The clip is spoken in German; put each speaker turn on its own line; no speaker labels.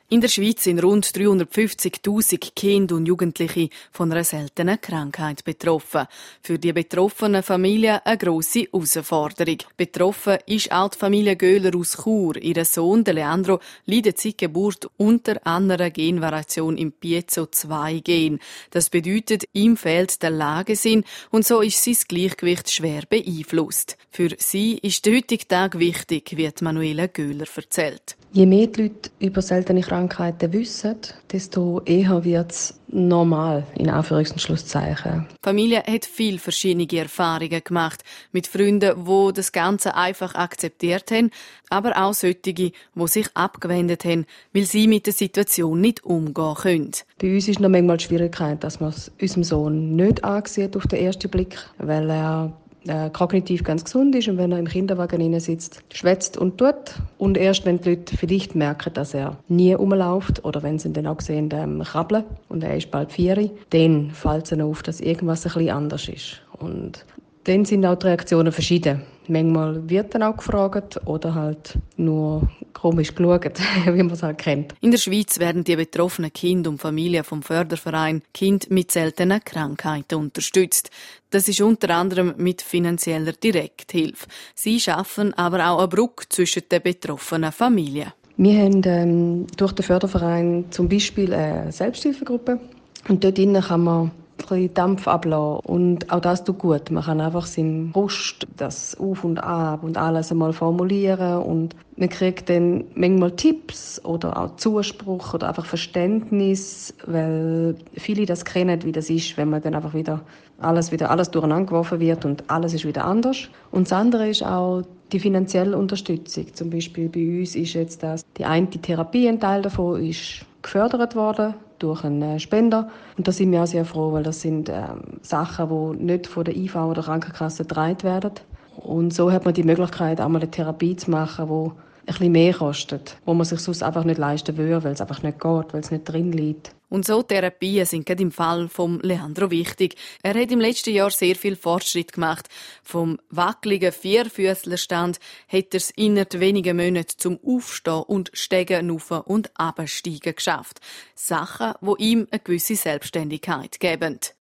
In der Schweiz sind rund 350'000 Kinder und Jugendliche von einer seltenen Krankheit betroffen. Für die betroffenen Familien eine grosse Herausforderung. Betroffen ist auch die Familie Göhler aus Chur. Ihr Sohn, der Leandro, leidet seit Geburt unter einer Genvariation im Piezo-2-Gen. Das bedeutet, ihm fehlt der Lagesinn und so ist sein Gleichgewicht schwer beeinflusst. Für sie ist der heutige Tag wichtig, wie Manuela Göhler erzählt.
Je mehr die Leute über seltene Krankheiten wissen, desto eher wird es normal, in Anführungs- und Schlusszeichen.
Die Familie hat viele verschiedene Erfahrungen gemacht. Mit Freunden, die das Ganze einfach akzeptiert haben, aber auch solche, die sich abgewendet haben, weil sie mit der Situation nicht umgehen können.
Bei uns ist noch manchmal die Schwierigkeit, dass man es unserem Sohn nicht ansieht auf den ersten Blick, weil er kognitiv ganz gesund ist und wenn er im Kinderwagen sitzt, schwätzt und tut. Und erst wenn die Leute vielleicht merken, dass er nie rumläuft oder wenn sie ihn dann auch sehen, krabbeln und er ist bald 4, dann fällt es ihnen auf, dass irgendwas ein bisschen anders ist. Und dann sind auch die Reaktionen verschieden. Manchmal wird dann auch gefragt oder halt nur komisch geschaut, wie man es halt kennt.
In der Schweiz werden die betroffenen Kinder und Familien vom Förderverein Kind mit seltenen Krankheiten unterstützt. Das ist unter anderem mit finanzieller Direkthilfe. Sie schaffen aber auch eine Brücke zwischen den betroffenen Familien.
Wir haben durch den Förderverein zum Beispiel eine Selbsthilfegruppe und dort drinnen kann man ein bisschen Dampf ablassen. Und auch das tut gut. Man kann einfach seinen Brust, das Auf und Ab und alles einmal formulieren. Und man kriegt dann manchmal Tipps oder auch Zuspruch oder einfach Verständnis, weil viele das kennen, wie das ist, wenn man dann einfach wieder alles durcheinander geworfen wird und alles ist wieder anders. Und das andere ist auch die finanzielle Unterstützung. Zum Beispiel bei uns ist jetzt das, die eine Therapie, ein Teil davon ist gefördert worden durch einen Spender. Und da sind wir auch sehr froh, weil das sind Sachen, die nicht von der IV oder Krankenkasse getragen werden. Und so hat man die Möglichkeit, auch mal eine Therapie zu machen, die ein bisschen mehr kostet, wo man sich sonst einfach nicht leisten würde, weil es einfach nicht geht, weil es nicht drin liegt.
Und so Therapien sind gerade im Fall von Leandro wichtig. Er hat im letzten Jahr sehr viel Fortschritt gemacht. Vom wackeligen Vierfüßlerstand hat er es innerhalb weniger Monate zum Aufstehen und Stegen rauf und absteigen geschafft. Sachen, die ihm eine gewisse Selbstständigkeit geben.